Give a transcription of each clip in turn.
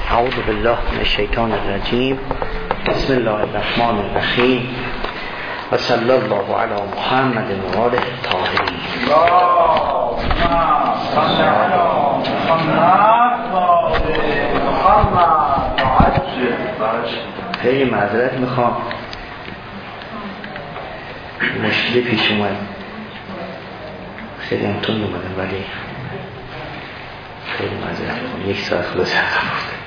اعوذ بالله من الشیطان الرجیم. بسم الله الرحمن الرحیم و صلی الله علی محمد و آله الطاهرین. خیلی معذرت میخوام، مشکلی پیش اومد، خیلی هم تند اومدم ولی خیلی معذرت میخوام. 1 ساعت خلاص بود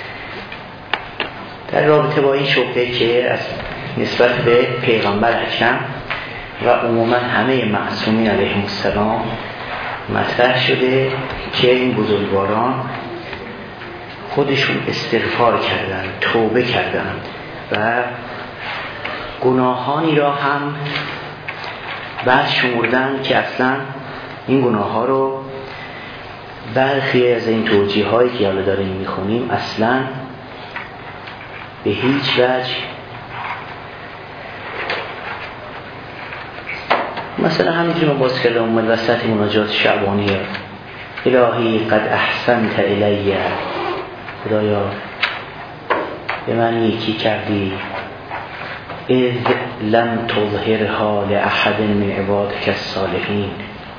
در رابطه با این شبهه که از نسبت به پیغمبر اکرم و عموما همه معصومین علیهم السلام مطرح شده که این بزرگواران خودشون استغفار کردن، توبه کردن و گناهانی را هم بعد شمردن که اصلا این گناه ها رو برخی از این توجیه هایی که حالا داریم میخونیم اصلا به هیچ وجه، مثلا همینجور ما باز کردم اومد وسط مناجات شعبانیه: الهی قد احسنت الیه، خدایا به من نیکی کردی، اذ لم تظهرها لاحد من عبادک الصالحین،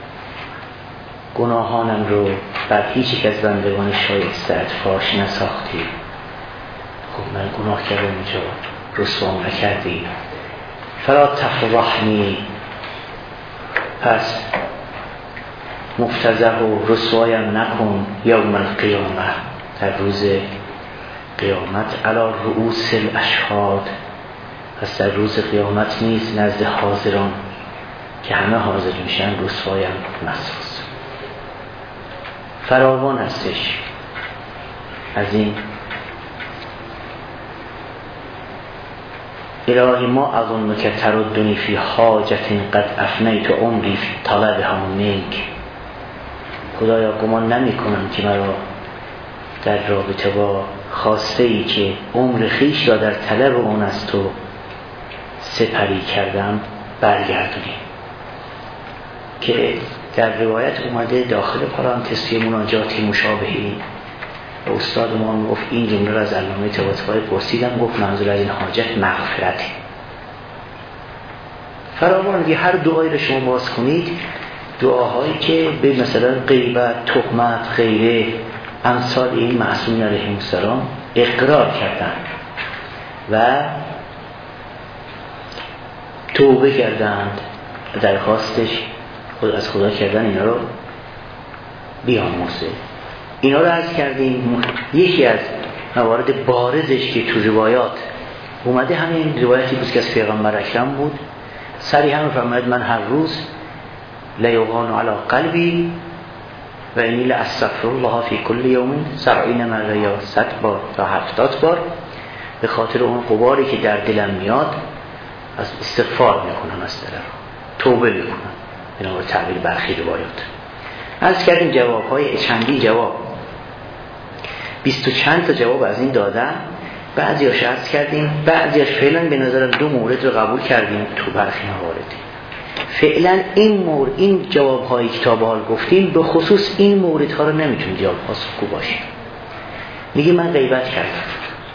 گناهانم رو بر هیچ یک از بندگان شایسته‌ات فاش نساختی. خب من گناه کردم اینجا، رسوام نکردی. فلا تفضحنی، پس مفتضح و رسوایم نکن یوم القیامه، در روز قیامت، علی رؤوس الاشهاد، پس در روز قیامت نیست نزد حاضران که همه حاضر میشن رسوایم مسوز. فراوان هستش از این. الهی ما اظنک تردنی فی حاجت قد افنیت عمری فی طلبها منک، خدایا گمان نمی کنم که مرا در رابطه با خواسته ای که عمر خیش را در طلب اون از تو سپری کردم برگردونی. که در روایت اومده داخل پرانتز مناجاتی مشابهی و استاد ما گفت این جمله را از علامه طباطبایی پرسیدم، گفت منظور از این حاجت مغفرته. فراوان دیگه هر دعایی رو شما باز کنید، دعاهایی که به مثلا غیبت، تهمت، غیره امثال این معصومین علیهم السلام اقرار کردن و توبه کردند، درخواستش خود از خدا کردن اینا رو بیامرزه. اینا رو عرض کردیم. یکی از موارد بارزش که تو روایات اومده همین روایتی بود که از پیغمبر اکرم بود، صریحا فرمود من هر روز لیوغان علی قلبی و اینی لاستغفر الله فی کل یوم 70 مره، یا 100 بار تا 70 بار، به خاطر اون غباری که در دلم میاد از استغفار میکنم، از دلم توبه میکنم. اینا رو تعبیر برخی روایات عرض کردیم. جوابهای چندی جواب 20 چند تا جواب از این دادن. بعضیاش عرض کردیم، بعضیاش فعلا به نظرم 2 مورد رو قبول کردیم تو برخی موارد. فعلا این جوابهای کتاب حال گفتیم، به خصوص این موردها رو نمیتونید جواب پاسخگو باشه. میگه من غیبت کردم،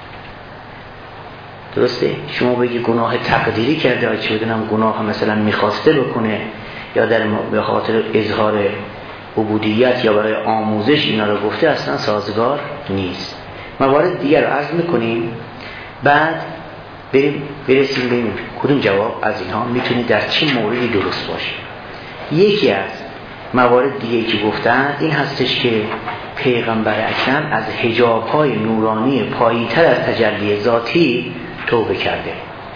درسته؟ شما بگی گناه تقدیری کرده، آیا چه بدونم گناه مثلا میخواسته بکنه یا به خاطر اظهار عبودیت یا برای آموزش اینا رو گفته، اصلا سازگار نیست. موارد دیگر رو عرض میکنیم، بعد برسیم ببینیم کدوم جواب از اینها میتونه در چه موردی درست باشه. یکی از موارد دیگه که گفتن این هستش که پیغمبر اکرم از حجاب‌های نورانی پایین‌تر از تجلی ذاتی توبه کرده.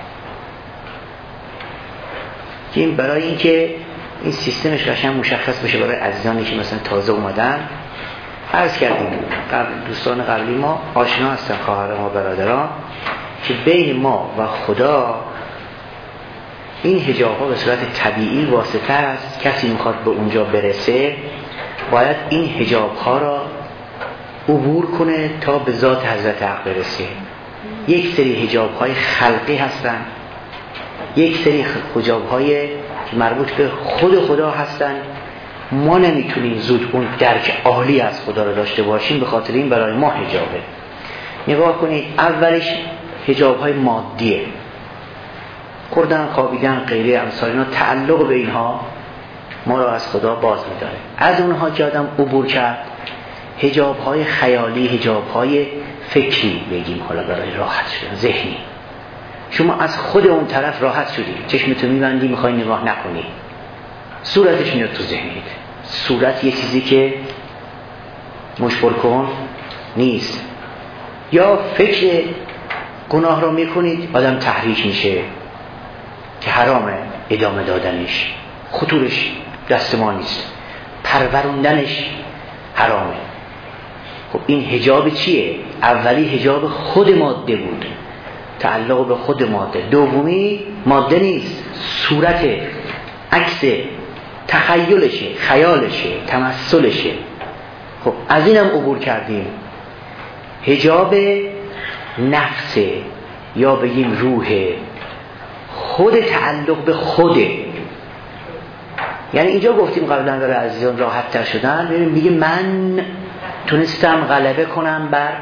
که این برای اینکه این سیستمش قشنگ مشخص بشه برای عزیزانی که مثلا تازه اومدن، عرض کردیم دوستان قبلی ما آشنا هستن، خواهر ما، برادران، که بین ما و خدا این حجاب ها به صورت طبیعی واسطه است. کسی میخواد به اونجا برسه باید این حجاب ها را عبور کنه تا به ذات حضرت حق برسه. یک سری حجاب های خلقی هستن، یک سری حجاب های مربوط به خود خدا هستن. ما نمیتونیم زود اون درک عالی از خدا رو داشته باشیم، به خاطر این برای ما حجابه. نگاه کنید، اولش حجاب های مادیه، خوردن، خوابیدن، غیره امثال اینا، تعلق به اینها ما را از خدا باز می‌داره. از اونها که آدم عبور کرد، حجاب های خیالی، حجاب های فکری بگیم، حالا برای راحت شدن ذهنی. شما از خود اون طرف راحت شدی، چشمتو میبندی، میخوای نگاه نکنی، صورتش میاد تو ذهنیت. صورت یه چیزی که مشبر کن نیست. یا فکر گناه رو میکنید، آدم تحریک میشه که حرامه ادامه دادنش، خطورش دست ما نیست، پروروندنش حرامه. خب این حجاب چیه؟ اولی حجاب خود ماده بود، تعلق به خود ماده. دومی ماده نیست، صورت، عکس، تخیلشه، خیالشه، تمثلشه. خب از اینم عبور کردیم. حجاب نفس یا بگیم روح، خود تعلق به خوده. یعنی اینجا گفتیم قبلا برای عزیزان راحت تر شدن، ببینیم میگه من تونستم غلبه کنم بر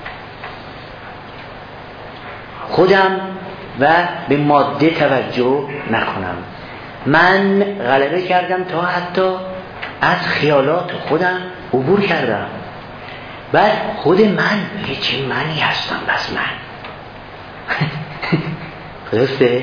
خودم و به ماده توجه نکنم. من غلبه کردم تا حتی از خیالات خودم عبور کردم. بعد خود من میگه چه منی هستم، بس من درسته؟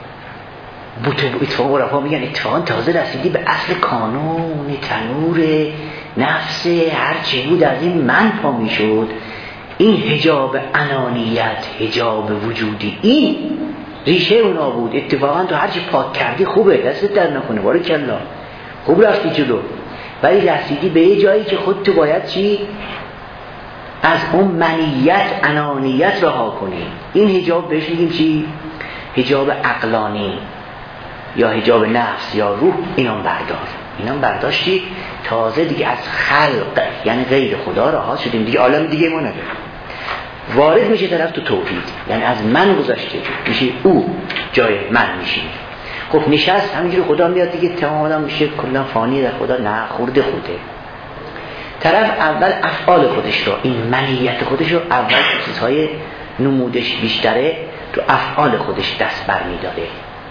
اتفاقا عرفا میگن اتفاقا تازه رسیدی به اصل کانون تنور نفس هر چه بود از این من پا میشد. این حجاب انانیت، حجاب وجودی، این ریشه اونا بود. اتفاقا تو هر چی پاک کردی خوبه، دستت در نکنه، بارکالله، خوب رفتی جلو، ولی رسیدی به یه جایی که خودت باید چی؟ از اون منیت، انانیت رها کنی. این حجاب بهش میگیم چی؟ حجاب عقلانی یا حجاب نفس یا روح. اینام برداشتی، تازه دیگه از خلق یعنی غیر خدا رها شدیم، دیگه عالم دیگه ما نداره، وارد میشه طرف تو توحید، یعنی از من گذاشته میشه او جای من میشه. خب نشست همینجوری خدا میاد دیگه، تمام آدم میشه کلا فانی در خدا، نه خورده خوده. طرف اول افعال خودش رو، این منیت خودش رو اول چیزهای نمودش بیشتره تو افعال خودش دست بر میداره.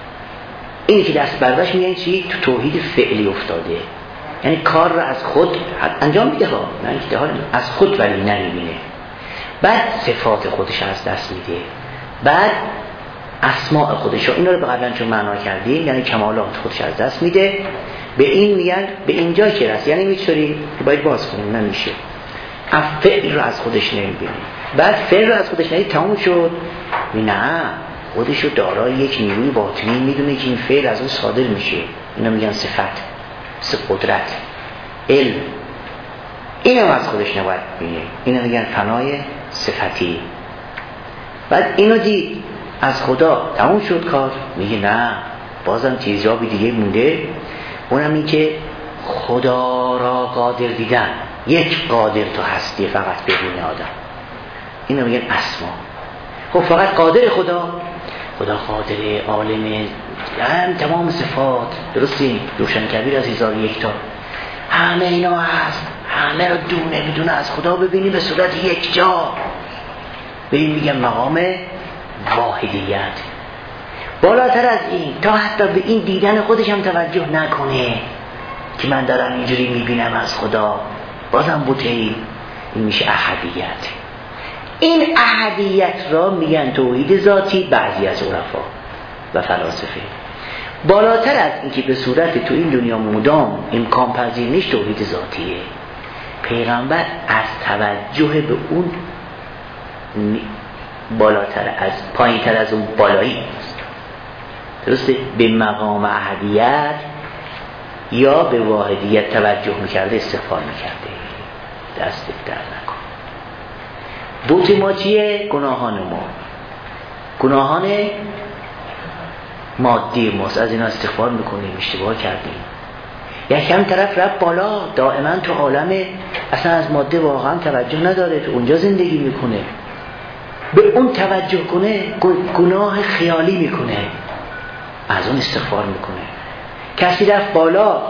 اینی که دست برداشت میگن چی؟ تو توحید فعلی افتاده، یعنی کار رو از خود انجام میده ها، نه اینکه حال از خود ولی نمیبینه. بعد صفات خودش از دست میده، بعد اسماء خودش رو، اینا رو به قبلا چون معنا کردیم، یعنی کمالات خودش از دست میده. به این میگن به اینجا که رسید، یعنی میتونی باید باز کنیم، نمیشه. فعل رو از خودش نمیبینه، بعد فعل رو از خودش نمیبینه، تموم شد. نه، خودش رو دارای یک نیروی باطنی میدونه که این فعل از اون صادر میشه. اینا میگن صفت، قدرت، علم. اینم از خودش نباید بینه، اینا میگن فنای صفتی. بعد اینو دید از خدا، تموم شد کار. میگه نه، بازم چیزی دیگه مونده، اونم این که خدا را قادر دیدن. یک قادر تو هستی فقط ببینه آدم، اینو میگن اسما. خب فقط قادر خدا قادر، عالم، تمام صفات، درستی؟ روشن کبیر از 1001 تا همه اینا هست، همه رو دونه بدونه از خدا ببینی به صورت یک جا. به این میگن مقام واحدیت. بالاتر از این، تا حتی به این دیدن خودش هم توجه نکنه که من دارم اینجوری میبینم از خدا، بازم بوته، این میشه احدیت. این احدیت را میگن توحید ذاتی بعضی از عرفا و فلاسفه. بالاتر از این که به صورت تو این دنیا مدام امکان پذیر نیست، توحید ذاتیه. پیغمبر از توجه به اون بالاتر از پایینتر از اون بالایی است، درسته؟ به مقام احدیت یا به واحدیت توجه میکرده، استغفار میکرده. دست در نکن. بوت ما چیه؟ گناهان ما، گناهان مادی ماست، از اینا استغفار میکنیم، اشتباه کردیم. یکم طرف رفت بالا، دائما تو عالم اصلا از ماده واقعا توجه نداره، تو اونجا زندگی میکنه، به اون توجه کنه گناه خیالی میکنه، از اون استغفار میکنه. کسی رفت بالا،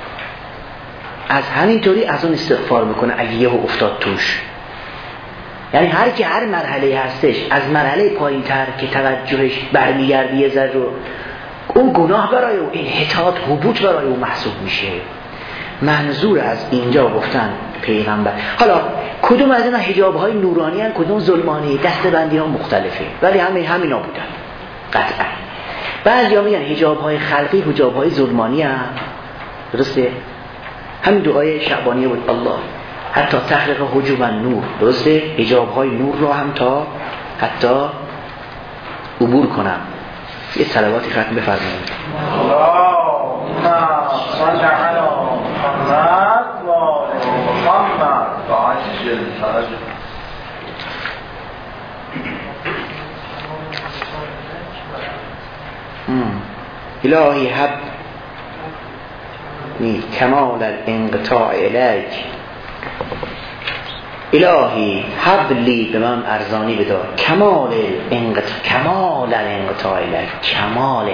از همین طوری از اون استغفار میکنه اگه یهو افتاد توش. یعنی هر کی هر مرحله هستش از مرحله پایین‌تر که توجهش برمیگرده یه ذره اون گناه برای او انحطاط حبوط برای او محسوب میشه. منظور از اینجا گفتن پیغمبر. حالا کدوم از اینا حجاب‌های نورانی هستند کدوم ظلمانی، دسته‌بندی‌ها مختلفه ولی همینا بودن قطعا. بعضیا میگن حجاب‌های خلقی حجاب‌های ظلمانی هستند، درسته؟ همین دعای شعبانیه بود الله حتی تخلق حجوب النور، درسته؟ حجاب‌های نور رو هم تا حتی عبور کنم. یه صلواتی ختم بفرمایید. اللهم صل علی محمد و آل محمد و عجل فرجهم. الهی هب کمال الانقطاع الیک، الهی هب لی، به من ارزانی بدار کمال الانقطاع الیک، کمال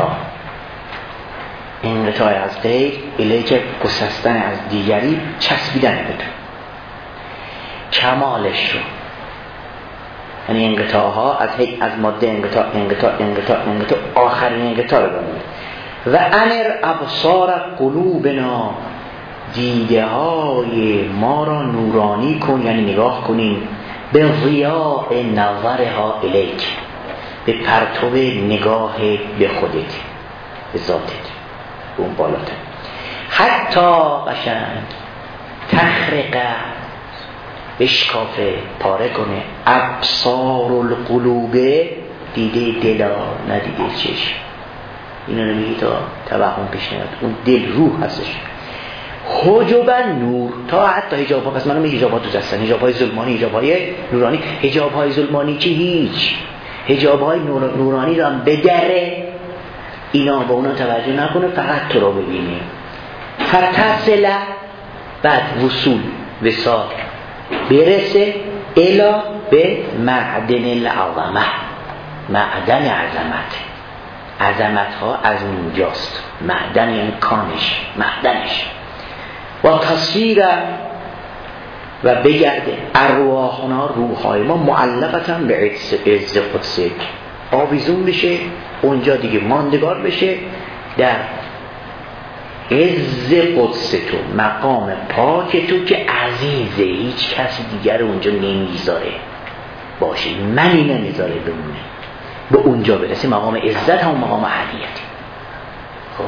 انقطاع از غیر الیک، گسستن از دیگری، چسبیدن بدون کمالش رو، یعنی انقطاع ها از ماده انقطاع آخرین انقطاع رو بمونه. و انر ابصار قلوبنا، دیده های ما را نورانی کن، یعنی نگاه کنیم به ضیاء نظرها الیک، به پرتو نگاه به خودت، به ذاتت، به اون بالاتر. حتی قشنگ تخرق، بشکافه، پاره کنه ابصار القلوب، دیده دلا نه دیده چشم. اینا رو میگی تا توهم پیش نیاد، اون دل روح هستش. حجب نور، تا حتی حجاب ها، پس منو میگه حجاب ها دو دستن، حجاب های ظلمانی، حجاب های نورانی. حجاب های ظلمانی چی؟ هیچ. حجاب های نورانی رو هم بدره، اینا با اونا توجه نکنه، فقط تو رو ببینه. فتصل، بعد وصول، وصال، برسه الا به معدن العظمه، معدن عظمت ها از اونجاست. معدن یعنی کانش، معدنش. و تصویر، و بگرده ارواحنا، روحای ما معلقتاً به عز قدسک، آویزون بشه اونجا دیگه، ماندگار بشه در عز قدس تو، مقام پاک تو که عزیزه، هیچ کسی دیگر اونجا نمیذاره باشه، منی نمیذاره بمونه، به اونجا برسه. مقام عزت هم مقام احدیتی. خب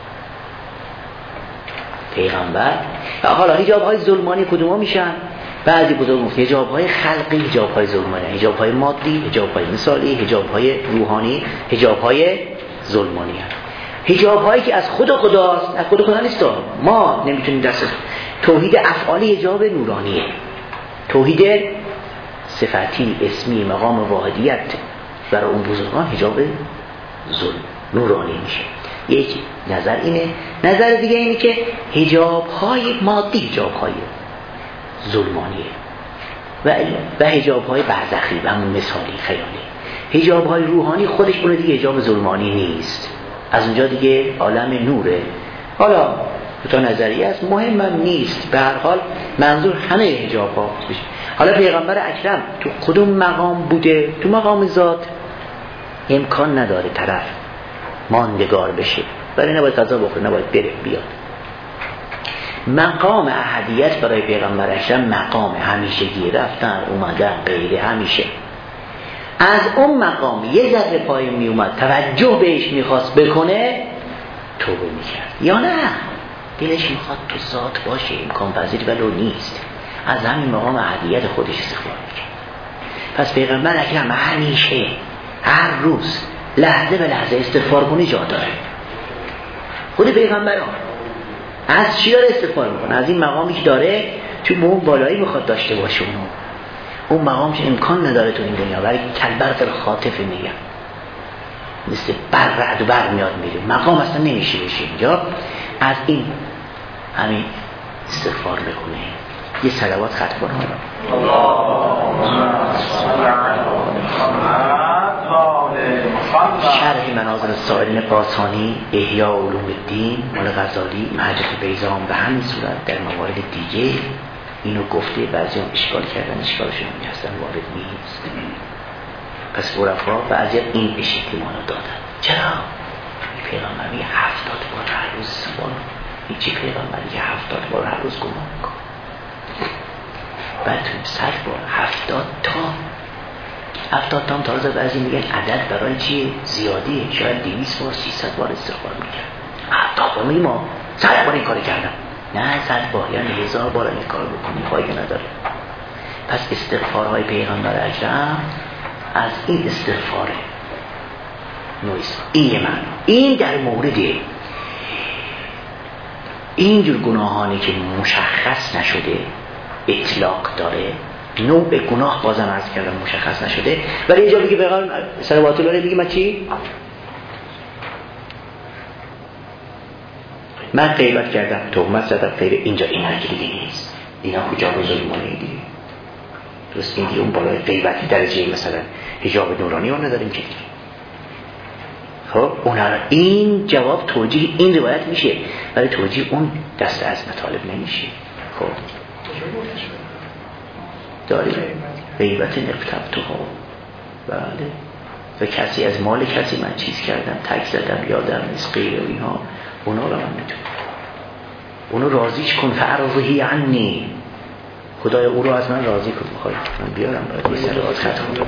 پیغمبر. و حالا حجاب های ظلمانی کدوم ها میشن؟ بعضی بزرگ گفت حجاب های خلقی، حجاب های ظلمانی، حجاب های مادی، حجاب های مثالی، حجاب های روحانی، حجاب های ظلمانی هست. حجاب هایی که از خود خداست، از خود خدا نیست، ما نمیتونیم دست. توحید افعالی حجاب نورانیه، توحید صفتی اسمی مقام واحدیت برای اون بزرگان حجاب نورانی میشه. یک نظر اینه. نظر دیگه اینه که حجاب های مادی حجاب های ظلمانیه و حجاب های برزخی و همون مثالی خیالی. حجاب های روحانی خودش اون دیگه حجاب ظلمانی نیست، از اونجا دیگه عالم نوره. حالا تا نظریه است، مهم هم نیست، به هر حال منظور همه حجاب ها بشه. حالا پیغمبر اکرم تو کدوم مقام بوده؟ تو مقام ذات امکان نداره طرف ماندگار بشه، برای نباید قضا بخوره، نباید بره بیاد. مقام احدیت برای پیغمبر اکرم مقام همیشگی، رفتن اومدن غیره همیشه. از اون مقام یه ذره پایین می اومد، توجه بهش میخواست بکنه، توبه میکرد، یا نه دلش میخواد تو ذات باشه، امکان پذیر ولو نیست، از همین مقام احدیت خودش استغفار میکرد. پس پیغمبر اکرم همیشه، هر روز، لحظه به لحظه استغفار کنی جا داره. خود پیغمبران از چی داره استغفار میکنه؟ از این مقامی که داره تو اون بالایی میخواد داشته باشه. اون مقامش امکان نداره تو این دنیا، برای کلبرق خاطف میگم، مثل برعد و بر میاد میره، مقام اصلا نمیشه بشه اینجا. از این همین استغفار بکنه. یه صلوات ختم کنه. شرح مناظر السائلین قاسانی، احیاء علوم الدین مال غزالی، حجت بیضام به همین صورت در موارد دیگه اینو گفته، بعضی هم اشکال کردن، اشکالشون هم اصلا وارد نیست. پس عرفا بعضی هم این احتمال رو دادن. چرا؟ این پیغمبر میگه 70 بار هر روز سوال، این چی پیغمبر میگه 70 بار هر روز گناه میکنه، بعد تو 100 بار 70 تا تازه بعضی میگن عدد برای چیه؟ زیادیه، شاید 200 بار 300 بار استغفار میگن. 70 بار میگه ما 100 بار این کار کردم، نه 100 بار یعنی 1000 بار این کار بکنی فایده نداره. پس استغفارهای پیغمبر اکرم از این استغفاره نویس. این یه معنی. این در مورد اینجور گناهانی که مشخص نشده اطلاق داره، نوع گناه بازم عرض کردم مشخص نشده، ولی اینجا بگی پیغمبر صلوات الله علیه بگی من چی؟ من غیبت کردم، تهمت زدم، غیر اینجا این حرکت دیگه نیست. اینا کجا بزرگمانه دیگه درست. این دیگه اون بالای غیبتی درجه مثلا حجاب نورانی رو نداریم که دیگه. خب این جواب توجیه این روایت میشه، ولی توجیه اون دست از مطالب نمیشه. خب داریم غیبت نقطب تو ها، بله، و کسی از مال کسی من چیز کردم، تک زدم، یادم نیست، غیر و اینها، اونا رو من میتونم اونو راضیش کن، فعرضهی عنی، خدای او رو از من راضی کن. بخوای من بیارم باید یه سلوات خط کنم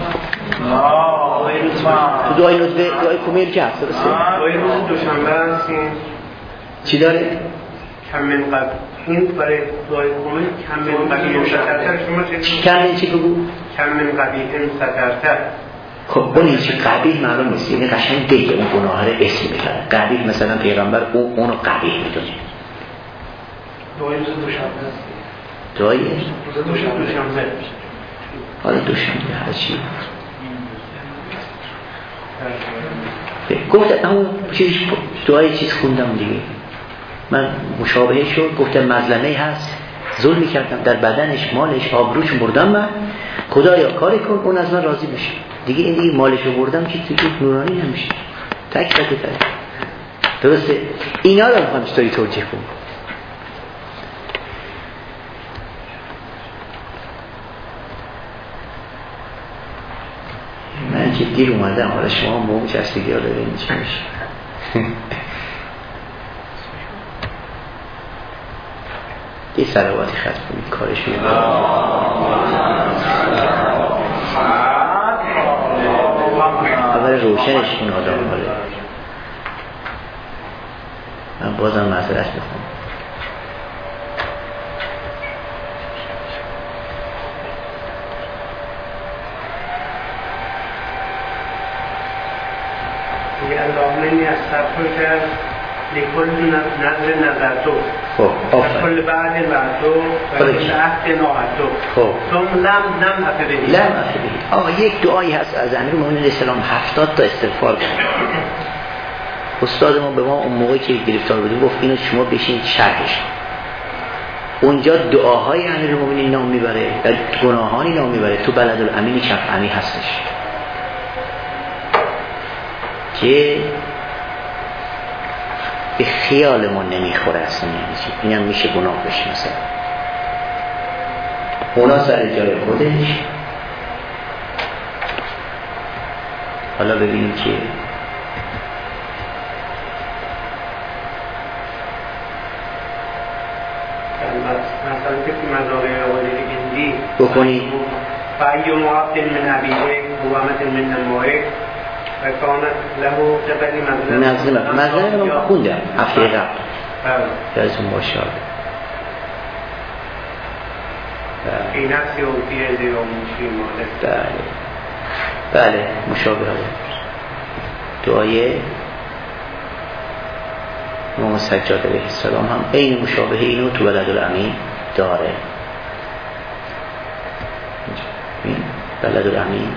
تو دعای ندبه، دعای کمیل که هست درسته؟ دعای روز دوشنبه هستیم چی داره؟ کم من قبل، این برای دعای کمیل کم من قبیل سترتر، شما کم من چی بگو؟ کم من قبیل سترتر. خب اون این چی قبیل معلوم نیست، یعنی قشنگ دیگه اون گناه رو اسم میکنه. قبیل مثلا پیغمبر اونو قبیل میدونه. دعای روز دوشنبه هستیم، دعای روز دوشنبه حالا دوشنبه هرچی گفت همون دعای چیز خوندم دیگه، من مشابهه شد، گفتم مظلمه هست، ظلمی کردم در بدنش، مالش، آبروش بردم، من خدایا کاری کن اون از من راضی بشه دیگه. این دیگه مالشو بردم که دیگه نورانی نمیشه، تک درسته. اینا رو میخوام چطوری توجیه کنم. من که دیر اومدم، حالا شما موم چستگی ها دارین چی میشه. یه سلواتی خط کنید کارش میده. اول روشنش کن آدم حاله. من بازم معذرت میخوام. اللهم از صرفه کرد لکل نظر تو، کل بعد تو و کل عهد ناعد تو، ثم لم افبهی. آقا یک دعایی هست از امیرالمومنین علیه السلام 70 تا استغفار کرد. استاد ما به ما اون موقعی که گرفتار بودیم گفت اینو شما بشین شرحش. اونجا دعاهای امیرالمومنین نام میبره و گناهانی نام میبره. تو بلدالامین شفعی هستش که به خیالمون نمیخوره اصلا، یعنی چی؟ اینم میشه گناه بشه. مثلا اونا سر جای خودش. حالا ببینیم که مثلا که مزاره آقای هندی بکنید فایو معاقل من عبیده قوامت من نمایه و کانت لهو جبلی مظلمه رو خوندم هفته قبل یادتون باشه. فی نفسی و فی عزی و منشی مالک. بله مشابه های دعای امام سجاد علیه السلام هم این مشابه اینو تو بلدالامین داره. بلدالامین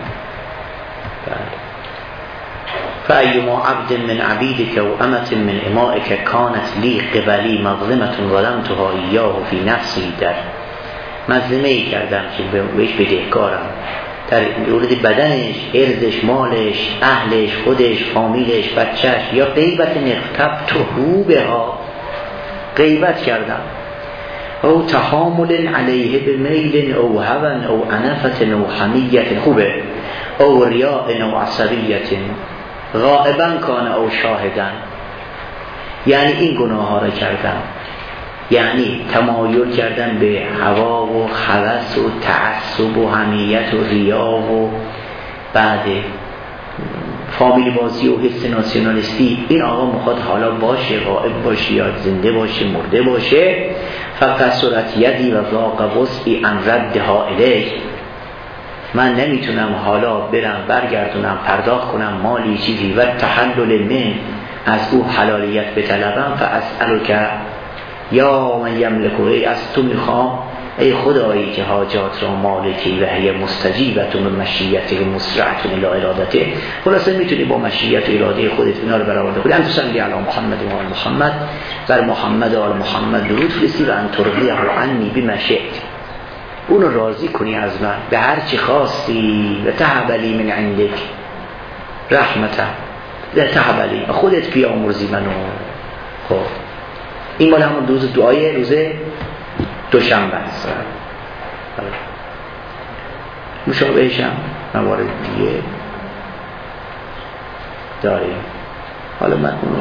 فأيما عبد من عبيدك وأمة من إمائك كانت لي قبلي مظلمة ظلمتها إياه في نفسي، در مظلمه ای کردم که بهش بدهکارم در مورد بدنش، ارزش، مالش، اهلش، خودش، فامیلش، بچهش، یا غیبت نقطب تو بها غیبت کردم او تحامل علیه بمیل او هون او عنفت او حمیت، خوبه، او ریاء او عصبیت، غائبا کان او شاهدن. یعنی این گناه ها را کردن، یعنی تمایل کردن به هوا و هوس و تعصب و حمیت و ریا و بعد فامیلی بازی و حس ناسیونالیستی. این آقا میخواد حالا باشه، غائب باشه یا زنده باشه، مرده باشه. فقط صورت یدی و ضاق وسعی ان ردها الیک، من نمیتونم حالا برم برگردونم پرداخت کنم مالی چیزی و تحلل من از او حلالیت بطلبم. فاسألک یا من یملکه، از تو میخوام ای خدایی که حاجات را مالکی و هی مستجیبتون و مشیت مسرعتون الی ارادته. خلاصه میتونی با مشیت و اراده خودت اینا رو برآورده کنی. انت صلی علی محمد و آل محمد، بر محمد و آل محمد درود فرستی و ان ترضیه عنی بما شئت، اونو راضی کنی از من به هر چی خواستی. و تهب لی من عندک رحمتا، تهب لی، خودت بیامرزی منو. خب این مال همون روز دعای روز دوشنبه است. مشابهش هم موارد دیگه داریم. حالا من اونو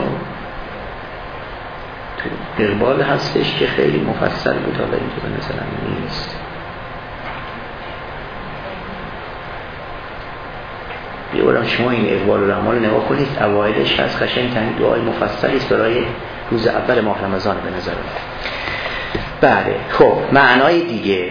تو اقبال هستش که خیلی مفصل بود، حالا اینجا به نظرم نیست. یه بارم شما این اقبال الاعمال رو نگاه کنید، اوایلش هست، قشنگ تنین دعای مفصلی است برای روز اول ماه رمضان به نظر من. بله خب معنای دیگه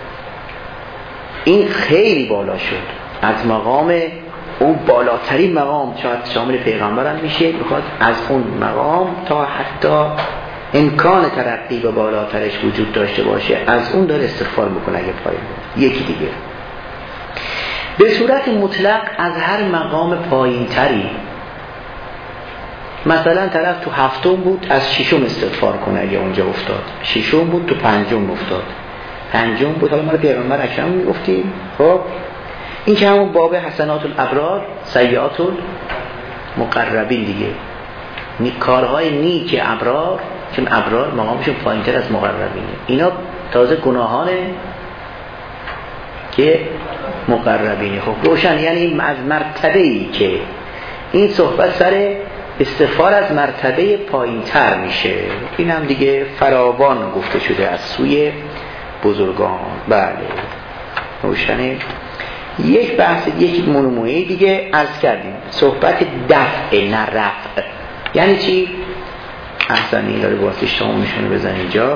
این خیلی بالا شد، از مقام اون بالاترین مقام شاید شامل پیغمبرم میشه، میخواد از اون مقام تا حتی امکان ترقی به بالاترش وجود داشته باشه از اون داره استغفار میکنه اگه پایین بود. یکی دیگه به صورت مطلق از هر مقام پایین تری، مثلا طرف تو هفتم بود از ششم استغفار کنه اگه اونجا افتاد، ششم بود تو پنجم افتاد، پنجم بود حالا ما پیغمبر اکرم میگفتیم. خب این که همون باب حسنات الابرار سیئات المقربین دیگه، کارهای نیک ابرار، چون ابرار مقامشون پایینتر از مقربینه، اینا تازه گناهانه که مقربینه. خب روشن، یعنی از مرتبه‌ای که این صحبت سر استغفار از مرتبه پایینتر میشه، این هم دیگه فراوان گفته شده از سوی بزرگان. بله روشنه. یک بحث، یک منومویه دیگه عرض کردیم، صحبت دفع نه رفع. یعنی چی؟ احسن این داره باستش تمامشون رو بزن اینجا.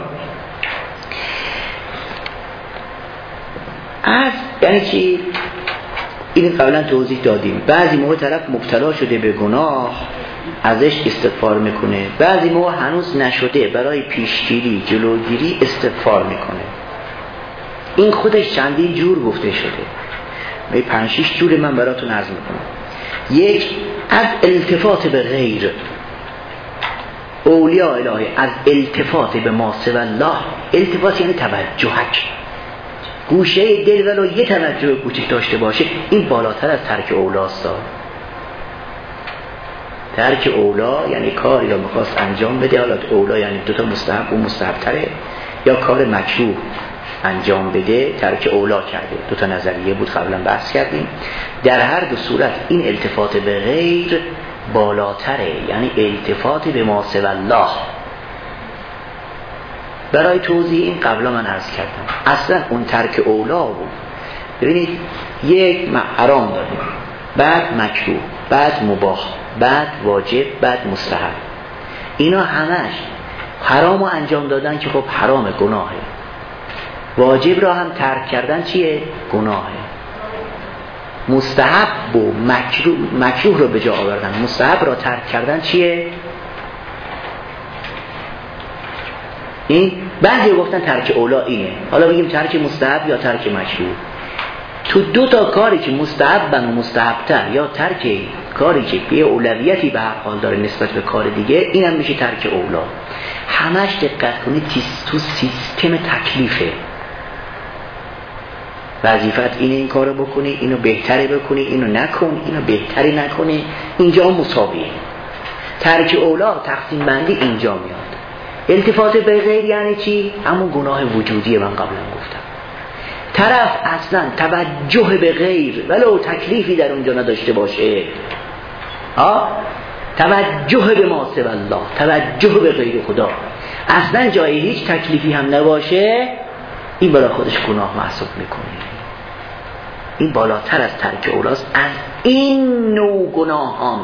یعنی چی؟ این قبلا توضیح دادیم. بعضی موقع طرف مبتلا شده به گناه ازش استغفار میکنه، بعضی موقع هنوز نشده برای پیشگیری جلوگیری استغفار میکنه. این خودش چندین جور گفته شده، به 5-6 جور من براتون عرض میکنم. یک، از التفات به غیر اولیاء الهی، از التفات به ما سوی الله. التفات یعنی توجهک، گوشه دل ولو یه توجه کوچک داشته باشه، این بالاتر از ترک اولاست. ترک اولا یعنی کاری را میخواست انجام بده، حالا اولا یعنی دوتا مستحب و مستحب تره، یا کار مکروه انجام بده، ترک اولا کرده. دوتا نظریه بود قبلا بحث کردیم. در هر دو صورت این التفات به غیر بالاتره، یعنی التفات به ما سوی الله. برای توضیح این قبلا من عرض کردم، اصلا اون ترک اولا بود. ببینید یک حرام داریم، بعد مکروه، بعد مباح، بعد واجب، بعد مستحب. اینا همش حرام رو انجام دادن که خب حرام گناهه. واجب را هم ترک کردن چیه؟ گناهه. مستحب و مکروه رو به جا آوردن، مستحب را ترک کردن چیه؟ این بعضی گفتن ترک اولا اینه، حالا بگیم ترک مستحب یا ترک مکروه. تو دو تا کاری که مستحبن و مستحبتر، یا ترک کاری که به اولویتی به هر حال داره نسبت به کار دیگه، اینم میشه ترک اولا. همش دقت کنید تو سیستم تکلیفه. وظیفت اینه این کارو بکنی، اینو بهتره بکنی، اینو نکن، اینو بهتری نکنی، اینجا مساویه. ترک اولا تقسیم بندی اینجا میاد. التفات به غیر یعنی چی؟ همون گناه وجودی من قبلا گفتم. طرف اصلا توجه به غیر ولو تکلیفی در اونجا نداشته باشه، توجه به ما سوی الله، توجه به غیر خدا، اصلا جای هیچ تکلیفی هم نباشه، این برای خودش گناه محسوب میکنه. این بالاتر از ترک اولاست. از این نوع گناهان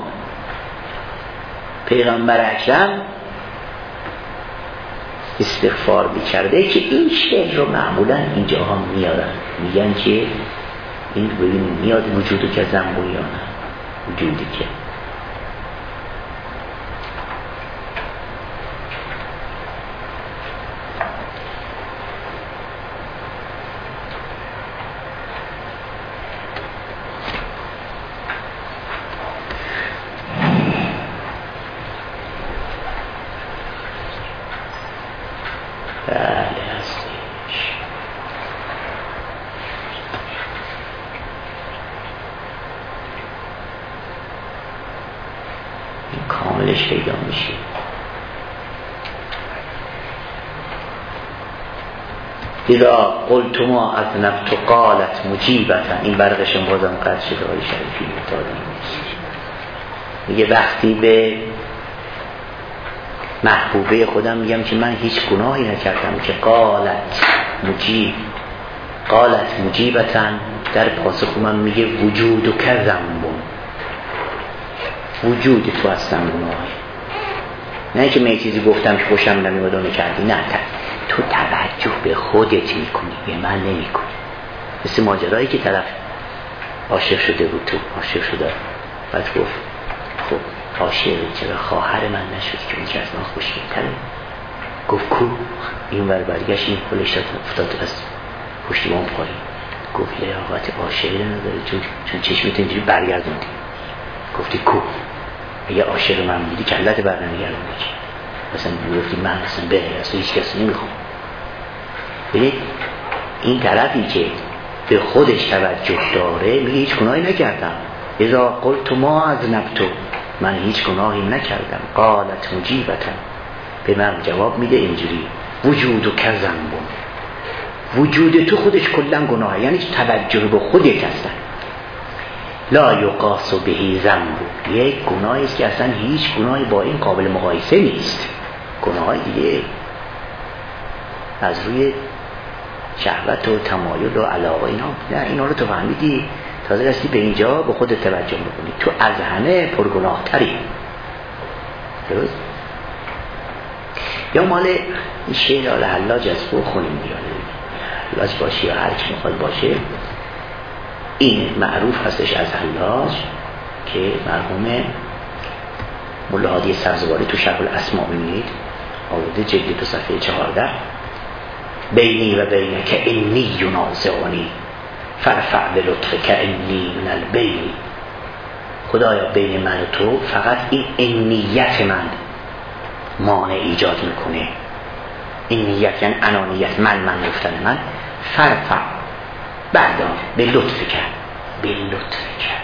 پیغمبر اکرم استغفار میکرده که این شعر رو معمولا اینجاها میارن، میگن که این ببینید میاد وجودو که زنبو یا نه وجودی که کاملش پیدا میشه. اذا قلتما اذنبت قالت مجیبتا، این برقش بازم قد شده های شریفی متادم میگه وقتی به محبوبه خودم میگم که من هیچ گناهی نکردم که قالت مجیبتا، در پاسخ من میگه وجود و کذنبون، وجود تو هستم گناهی، نه که من چیزی گفتم که خوشم نمیاد اونو کردی، نه تو توجه به خودت میکنی، به من نمیکنی. مثل ماجرایی که طرف عاشق شده بود، تو عاشق شده، بعد گفت خب عاشق چرا خواهر من نشد که اون که از من خوشگل‌تره؟ گفت کو؟ این ور برگشت، این پلش افتاد از پشتیبان پایین، گفت لیاقت عاشقی نداره چون چشمت اینجوری برگردوندی. گفتی کو؟ اگه عاشق من بودی کلت برنمیگردوندی، مثلا گفتی من اصلا به اصلا هیچ کسی نمیخوام. ببینید این طرفی که به خودش توجه داره میگه هیچ گناهی نکردم. اذا قلت ما اذنبت، من هیچ گناهی نکردم. قالت مجیبتا، به من جواب میده اینجوری وجود و کذنبون، وجود تو خودش کلا گناه، یعنی توجه به خودت هستن. لا یقاس به ذنب، یک گناهی است که اصلا هیچ گناهی با این قابل مقایسه نیست. گناه دیگه از روی شهوت و تمایل و علاقه اینا رو تو فهمیدی، تازه رسیدی به اینجا به خودت توجه میکنی، تو از همه پرگناه تری. درست؟ یا مال این شعر آل حلاج از او خونیم دیانه، حلاج باشه یا هر کی میخواد باشه، این معروف هستش از حلاج که مرحوم مولا هادی سبزواری تو شرح الاسماء می‌بینید آورده جلد 2 صفحه 14 بینی و بینک انی ینازعنی فرفع بلطفک انی من البینی. خدایا بین من و تو فقط این انیت من مانع ایجاد میکنه. انیت یعنی انانیت، من گفتن من. فرفع بعدا به لطف کرد، به لطف کرد،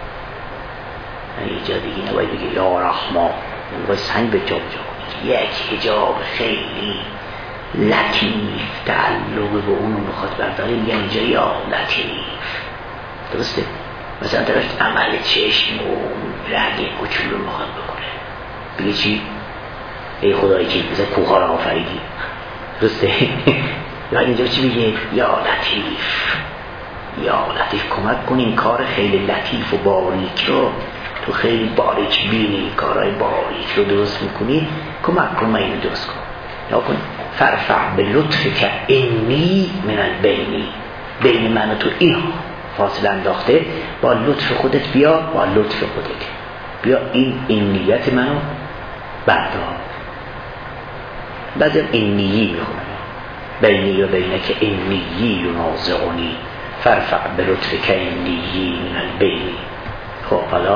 یعنی ایجاد دیگه نباید بگه یا رحمان، باید سنگ به جا کنید، یک حجاب خیلی لطیف تعلق به اونو میخواد برداره، میگن اینجا یا لطیف. درسته؟ مثلا طرف عمل چشم و رگ کوچولو میخواد بکنه، بگه چی؟ ای خدایی که مثلا کوها را آفریدی. درسته؟ یا اینجا چی میگه؟ یا لطیف، یا لطیف کمک کن این کار خیلی لطیف و باریک رو تو خیلی باریک بینی، کارهای باریک رو درست میکنی، کمک کن من اینو درست کن. یا کن فرفع به لطف که انی من البینی، بین من و تو این فاصله انداخته، با لطف خودت بیا، با لطف خودت بیا این نیت منو بردار. بعدم این نیی میخونم بینی و بینک انی ینازعنی فرفع به لطف که انی من البینی. خب حالا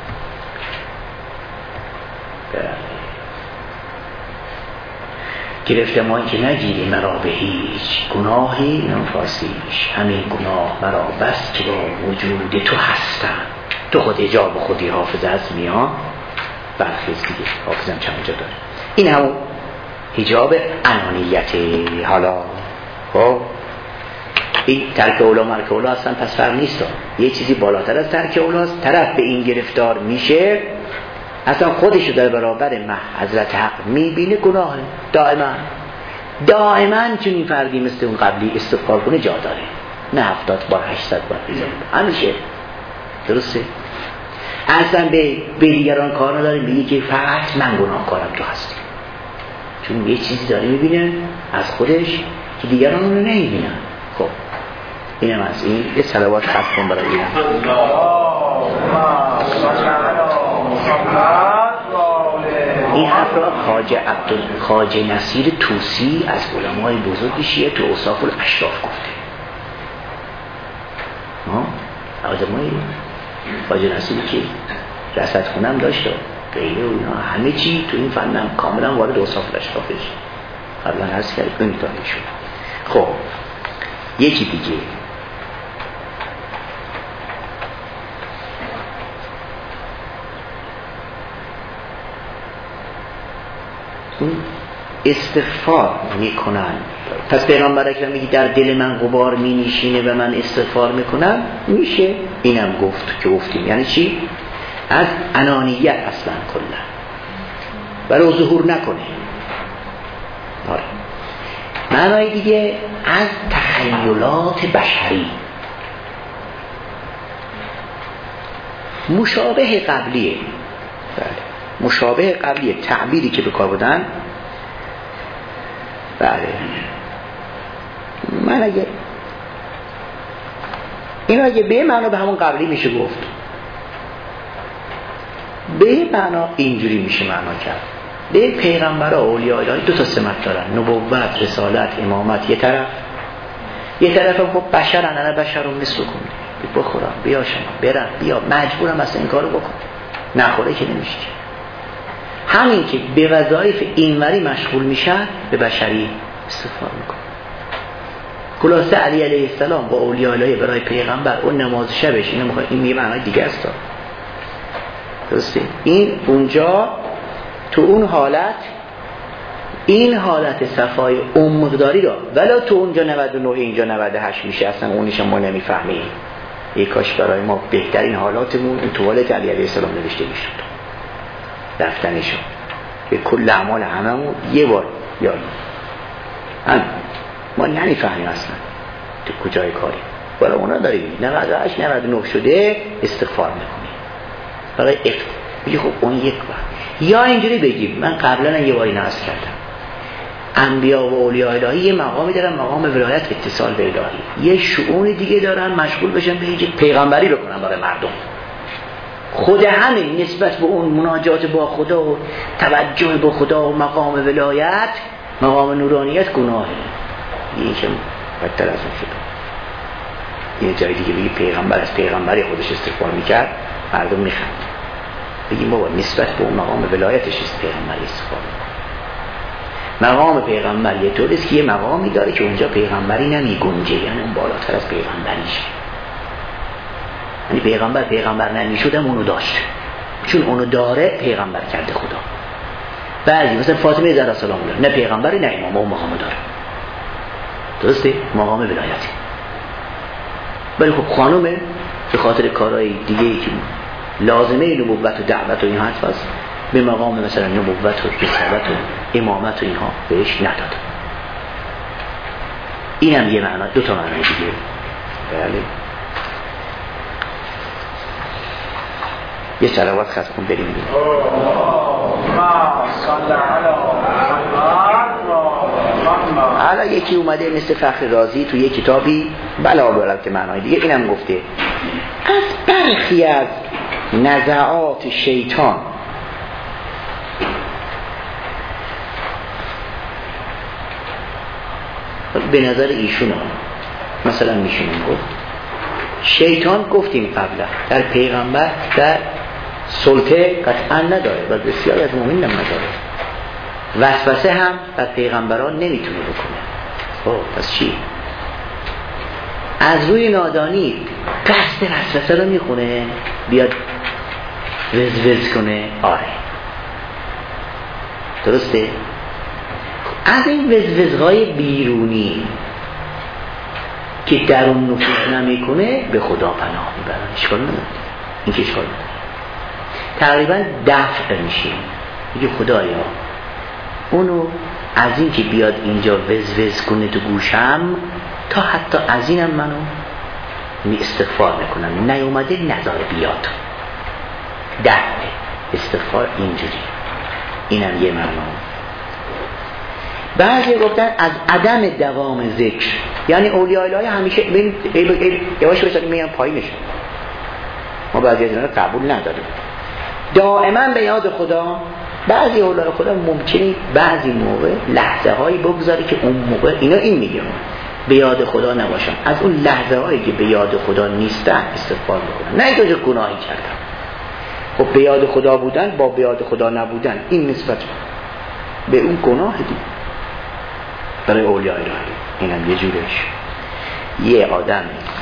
گرفته ما که نگیری مرا به هیچ گناهی نفاسیش، همین گناه مرا بس که با وجود تو هستم. تو خود اجاب خودی حافظه از میان برخیز دیگه، حافظم چند جا داره. این همون حجاب انانیته. حالا خب این ترک اولا مرک اولا اصلا پس فرق نیست، یه چیزی بالاتر از ترک اولاست. طرف به این گرفتار میشه اصلا خودشو در برابر حضرت حق میبینه گناهه. دائما چون این فردی مثل اون قبلی استغفار کنه جا داره، نه 70 بار 800 بار همیشه. درسته؟ اصلا به دیگران کار نداره، میگه که فقط من گناهکارم تو هستی، چون یه چیزی داره میبینه از خودش که دیگران اونو نمیبینن. خب اینم از این یه صلوات خط کن برای این. این حرف را خواجه نصیر طوسی از علمای بزرگ شیعه تو اوصاف الاشراف گفته. آدمای خواجه نصیری که رصدخونه‌ام داشت، غیره و اینا همه چی تو این فنم کاملا وارد اوصاف الاشرافش قبلا عرض کرد این تاریخ شد. خب یکی دیگه استغفار میکنن. پس پیغمبر اکرم میگه در دل من غبار مینشینه و من استغفار میکنم، میشه. اینم گفت که گفتیم یعنی چی؟ از انانیت اصلا کلا برای ظهور نکنه. آره. معنای دیگه از تخیلات بشری، مشابه قبلیه. بله. مشابه قبلیه تعبیری که به کار بردن. بله من اگه به معنا به همون قبلی میشه گفت، به معنا اینجوری میشه معنا کرد. به پیغمبر و اولیاء الهی دو تا سمت دارن، نبوت، رسالت، امامت یه طرف خب بشرن، انا بشر مثلکم، بخورم بیا شما برم بیا، مجبورم اصلا این کارو بکن، نخوره که نمیشه. همین که به وظایف اینوری مشغول میشن به بشری استغفار میکنه. خلاصه علی علیه السلام با اولیاء الهی برای پیغمبر اون نماز شبش اینو میخواد، این یه معنای دیگه است. درسته؟ این اونجا تو اون حالت، این حالت صفای اون مقداری را، ولی تو اونجا 99 اینجا 98 میشه، اصلا اونیش ما نمیفهمیم. یک کاش برای ما بهترین حالاتمون این توالت علی علیه السلام نوشته میشد، دفتنشون به کل اعمال هممون یه بار یاد هم ما نمیفهمیم اصلا تو کجای کاری. برای اونا داریم 98 99 شده استغفار میکنیم برای میگه خب اون یک بار. یا اینجوری بگیم من قبلا یه باری نصب کردم، انبیا و اولیاء الهی یه مقامی دارن، مقام ولایت اتصال به الهی، یه شؤون دیگه دارن مشغول بشن به اینکه پیغمبری بکنن برای مردم. خود همین نسبت به اون مناجات با خدا و توجه به خدا و مقام ولایت، مقام نورانیت گناهه. این که بدتر از اون شده. یه جای دیگه بگی پیغمبر از پیغمبری خودش استغفار میکرد، مردم میخند. بگیم بابا نسبت به اون مقام ولایتش است پیغمبری استغفار میکرد. مقام پیغمبر یه طوریست که یه مقامی داره که اونجا پیغمبری نمیگنجه، یعنی اون بالاتر از پیغمبریشه. یعنی پیغمبر نمیشدم اونو داشت، چون اونو داره پیغمبر کرده خدا. بعضی مثلا فاطمه زهرا سلام الله نه پیغمبری نه امام، اون مقام داره. درسته؟ مقام ولایتی. ولی خب خانومه به خاطر کارهای دیگه ای که لازمه نبوت و دعوت و این حرف هست، به مقام مثلا نبوت و رسالت و امامت و اینها بهش نداد. اینم یه معنا، دو تا معنی دیگه. بله یه صلوات خط کن بریم بیم. حالا یکی اومده مثل فخر رازی تو یه کتابی بلا که معنای دیگه اینم گفته از برخی از نزعات شیطان به نظر ایشون مثلا میشونم گفت شیطان گفتیم قبلا در پیغمبر در سلطه قطعا نداره و بسیار از مؤمنین هم نداره، وسوسه هم بر پیغمبران نمیتونه بکنه. خب پس چی؟ از روی نادانی قصد وسوسه رو میخونه بیاد وز کنه. آره درسته. از این وزوزهای بیرونی که درون نفوذ نمیکنه به خدا پناه میبرن. اشکال نداره، این که اشکال نداره، تقریبا دفع میشه. میگه خدایا اونو از این که بیاد اینجا وزوز کنه تو گوشم، تا حتی از اینم منو استغفار میکنم، نیومده نظر بیاد. دفع استغفار اینجوری، اینم یه معنا. بعضی گفتن از عدم دوام ذکر، یعنی اولیاء الهی همیشه یواش یواش میگن پایینش، ما بعضی از اینا قبول نداریم، دائما به یاد خدا. بعضی اولیاء خدا ممکنه بعضی موقع لحظه هایی بگذاره که اون موقع اینا این میگن به یاد خدا نباشن، از اون لحظه هایی که به یاد خدا نیستن استغفار میکنن، نه اینکه گناهی کردن. خب به یاد خدا بودن با به یاد خدا نبودن، این نسبت به اون گناه دید برای اولیاء الهی. اینم یه جورش. یه آدم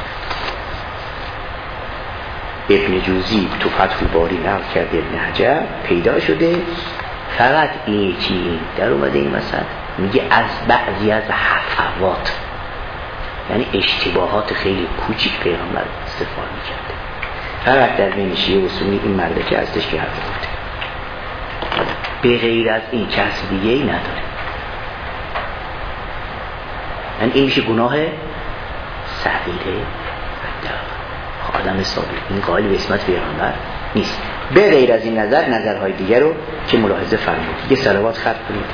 ابن جوزی تو فتح الباری نقل کرده، ابن حجر پیدا شده، فقط این چی در اومده این مثلا میگه از بعضی از حفوات، یعنی اشتباهات خیلی کوچیک پیغمبر استفاده میکرده. فقط در بین شیعه و سنی این مردکه هستش که حرف بوده، به غیر از این کسی دیگه ای نداره. یعنی این میشه گناه صغیره آدم ثابت، این قائل به اسمت پیغمبر نیست. به غیر از این نظرهای دیگر رو که ملاحظه فرمود. یه صلوات خط کنید.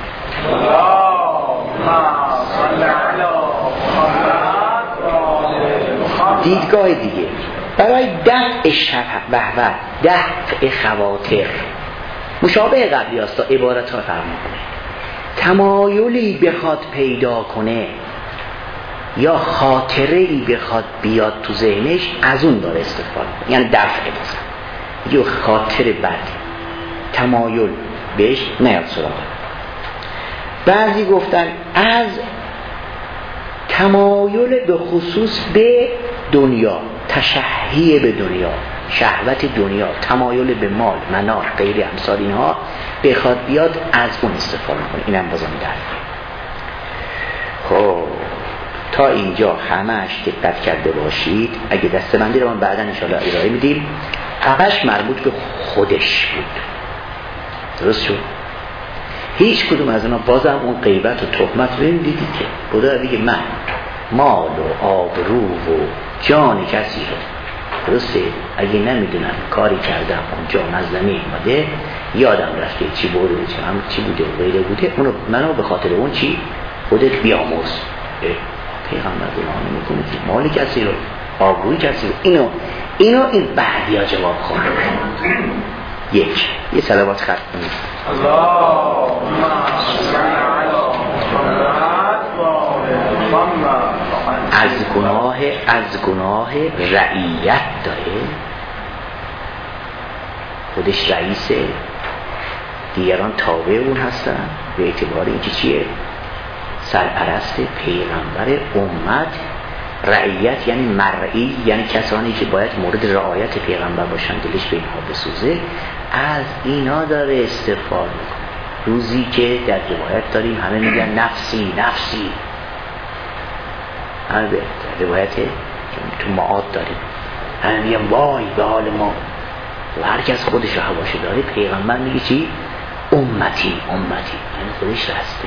دیدگاه دیگه برای دفع شهوت، دفع خواطر، مشابه قبلی هستا عبارت ها فرمود کنه. تمایلی بخواد پیدا کنه یا خاطره‌ای بخواد بیاد تو ذهنش، از اون داره استفاده کنه، یعنی دفع بزن. یه خاطر بد، تمایل بهش نیاد سراغ. بعضی گفتن از تمایل به خصوص به دنیا، تشهی به دنیا، شهوت دنیا، تمایل به مال، منال، غیر امثال اینها بخواد بیاد، از اون استفاده کنه. اینم بازم دفع. خب تا اینجا همش دقت کرده باشید. اگه دستبندی رو من بعدا انشاءالله ارائه میدیم. همش مربوط به خودش بود. درست شد؟ هیچ کدوم از اونا بازم اون غیبت و تهمت رو دیدی که خدا بگه من مال و آبرو و جان کسی رو، درسته، اگه نمیدونم کاری کردم اونجا مظلمه اومده، یادم رفته چی بوده چی بوده و غیره بوده، اونو منو به خاطر اون چی خودت بیاموز. پیغمبر گناه نمیکنه که مال کسی رو، آبروی کسی رو، این بعدی ها جواب خواهد. یه صلوات خط کنید. از گناه رعیت داره، خودش رئیسه، دیگران تابع اون هستن، به اعتبار اینکه چیه؟ سرپرست پیغمبر امت. رعیت یعنی مرئی، یعنی کسانی که باید مورد رعایت پیغمبر باشن، دلش به اینها بسوزه، از اینا داره استغفار میکنه. روزی که در روایت داریم همه میگن نفسی نفسی، همه در روایت تو معاد داریم همه میگن وای به حال ما، و هر کس خودش رو حواشه داره. پیغمبر میگه چی؟ امتی، یعنی خودش رسته.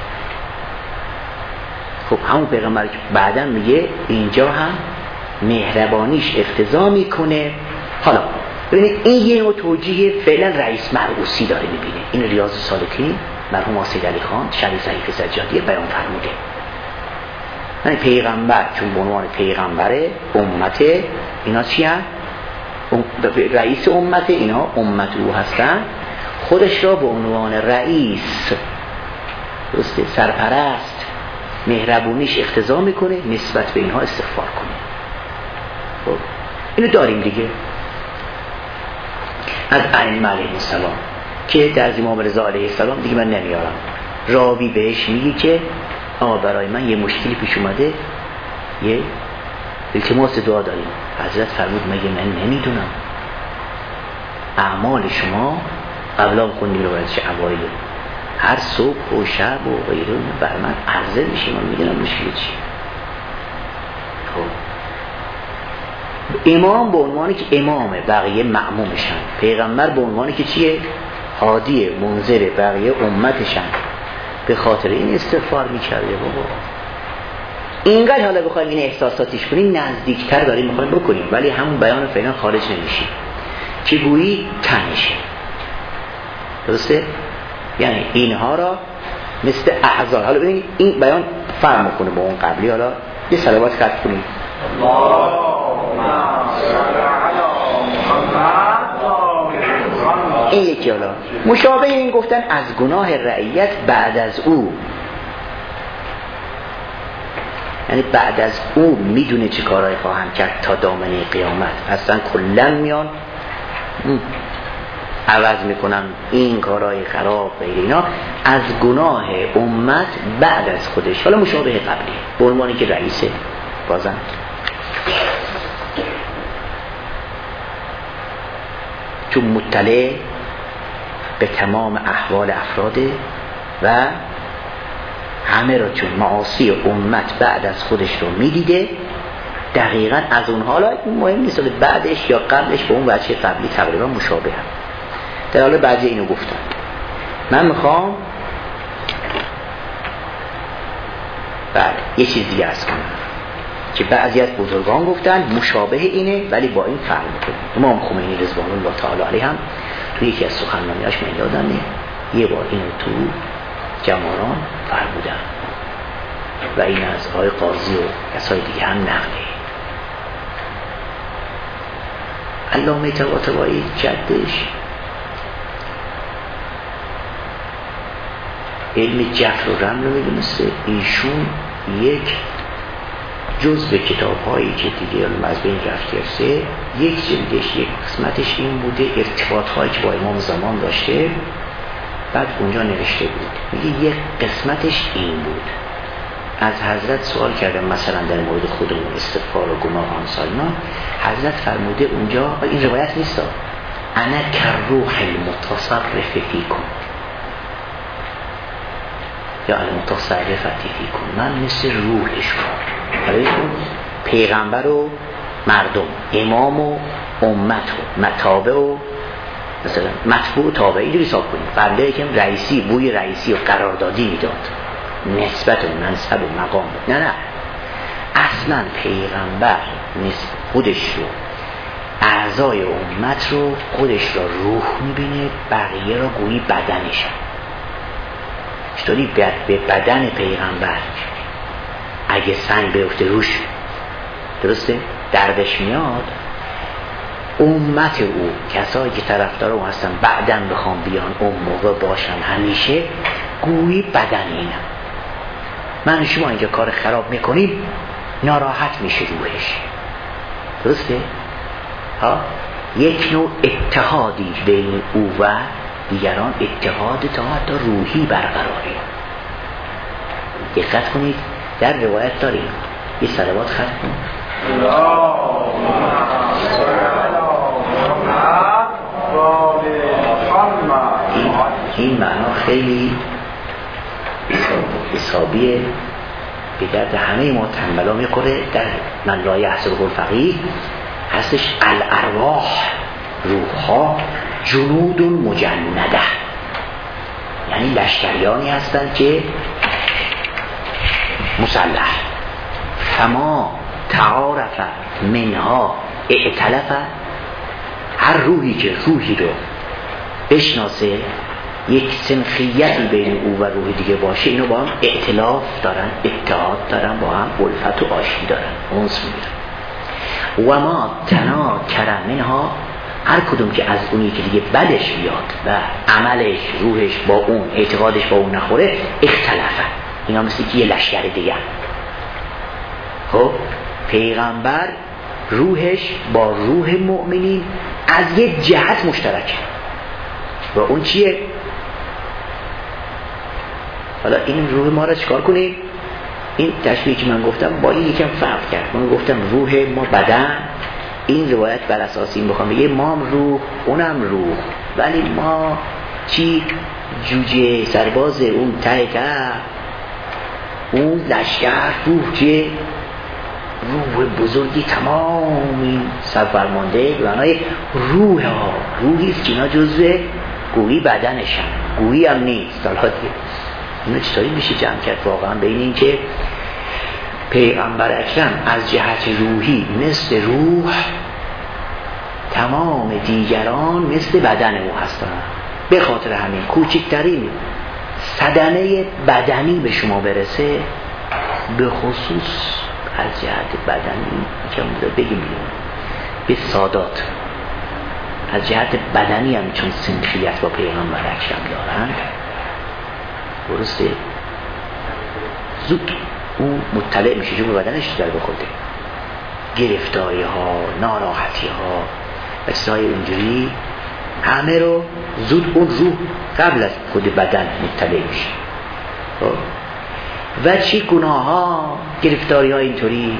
خب همون پیغمبر که بعداً میگه اینجا هم مهربانیش اقتضا میکنه. حالا ببینید این یه نوع توجیه فعلا رئیس مرعوسی داره میبینه. این ریاض السالکین مرحوم سید علی خان شرح ضعیف سجادی بیان فرموده. یعنی پیغمبر چون به عنوان پیغمبر امت، اینا چی هست؟ رئیس امت، اینا امت او هستن، خودش را به عنوان رئیس، درسته، سرپرست، مهربونیش اقتضا میکنه نسبت به اینها استغفار کنه. خب اینو داریم دیگه از ائمه علیهم السلام که در امام رضا علیه السلام دیگه من نمیارم، راوی بهش میگه که برای من یه مشکلی پیش اومده، یه التماس دعا داریم. حضرت فرمود مگه من نمیدونم اعمال شما قبلا خوندیم روایتش اوایل، هر صبح و شب و غیره بر من عرضه میشه، من میدونم مشکل چی. خب امام به عنوانی که امامه، بقیه مأمومشن. پیغمبر به عنوانی که چیه؟ هادیه، منذره، بقیه امتشن. به خاطر این استغفار میکرده. بابا اینقدر حالا بخوایم این احساساتیش کنیم نزدیکتر داریم میخوایم بکنیم، ولی همون بیان فعلا خارج نمیشیم که گویی تنشه. درسته؟ یعنی اینها را مثل اعضا. حالا ببینید این بیان فرق میکنه با اون قبلی. حالا یه صلوات خط کنیم. این یکی. حالا مشابه این گفتن از گناه رعیت بعد از او، یعنی بعد از او میدونه چه کارهای خواهم کرد تا دامنه قیامت. اصلا کلا میان عوض میکنم این کارهای خراب غیر اینا از گناه امت بعد از خودش. حالا مشابه قبلی به عنوانی که رئیسه، بازم چون مطلع به تمام احوال افراده و همه را چون معاصی امت بعد از خودش رو میدیده، دقیقاً از اون حالا مهم نیست بعدش یا قبلش به اون وجه قبلی تقریبا مشابه هم. در حال بعضی اینو گفتم. من میخوام یه چیز دیگه از کنم که بعضی از بزرگان گفتن مشابه اینه ولی با این فرق میکنه. امام خمینی رضوان الله تعالی علیه هم توی یکی از سخنرانی‌هاش من یادمه یه بار اینو تو جماران فرمودن و این از آقای قاضی و کسای دیگه هم نقله. علامه طباطبایی جدش علم جفر و رمل رو میدونسته. ایشون یک جزء کتاب‌هایی که دیگه از بین رفته، یک جلدش یک قسمتش این بوده ارتباط‌هایی که با امام زمان داشته، بعد اونجا نوشته بود میگه یک قسمتش این بود. از حضرت سوال کردم مثلا در مورد خودمون استغفار و گناه و امثال اینا، حضرت فرموده اونجا، این روایت نیست، انا کروح المتصرف فیکم یا المتصرفتی فیکم، من مثل روح شما. پیغمبر و مردم، امام و امت و متابع و مثلا متبوع و تابع اینجوری حساب کنیم. فرده که رئیسی بوی رئیسی و قراردادی میداد، نسبت و منصب و مقام بود. نه اصلا پیغمبر خودش رو، اعضای امت رو، خودش را روح میبینه، بقیه را گویی بدنش. چطوری به بدن پیغمبر اگه سنگ بیفته روش، درسته؟ دردش میاد. امت او، کسایی که طرفدار او هستن بعدن بخوام بیان اون موقع باشن همیشه گویی بدن اینم. من شما اینجا کار خراب میکنیم ناراحت میشه روحش، درسته؟ یک نوع اتحادی بین او و دیگران، اتحاد تا حتی روحی برقراری. دقت کنید در روایت داریم، یه صلوات خط کنید. این معنا خیلی حسابیه، به درد همه ما تنبلا میخوره. در من لا یحسبه الفقیه هستش الارواح، روحها جنود مجنده، یعنی لشکریانی هستند که مسلح. فما تعارف منها ائتلف، هر روحی که روحی رو بشناسه، یک سنخیتی بین او و روح دیگه باشه، اینو با هم ائتلاف دارن، اتحاد دارن، با هم الفت و آشتی دارن، انس میگیرن. و ما تناکر منها، هر کدوم که از اونی که دیگه بدش بیاد و عملش، روحش با اون، اعتقادش با اون نخوره، اختلافه. اینا مثل که یه لشکر دیگه. خب پیغمبر روحش با روح مؤمنین از یه جهت مشترکه و اون چیه؟ حالا این روح ما را چکار کنیم؟ این تشبیهی که من گفتم با این یکم فرق کرد. من گفتم روح ما بدن، این روایت بر اساس این بخوام بگه ما هم روح اونم روح، ولی ما چی؟ جوجه سرباز اون ته اون لشکر روح بزرگی تمام این سرفرمانده بنای روحی است که اینا جزء گویی بدنشن، گویی هم نیست. اینا چطوری میشه جمع کرد واقعا بین این که پیغمبر اکرم از جهت روحی مثل روح، تمام دیگران مثل بدن او هستن. به خاطر همین کوچکترین صدمه بدنی به شما برسه، به خصوص از جهت بدنی که بگیم به سادات از جهت بدنی هم چون سنخیت با پیغمبر اکرم دارن، درسته زود اون مطلع میشه جو به بدنش در بخورده، گرفتاری ها، ناراحتی ها و چیزهای اونجوری همه رو زود اون روح قبل از خود بدن مطلع میشه. و چی گناه ها، گرفتاری ها اینطوری.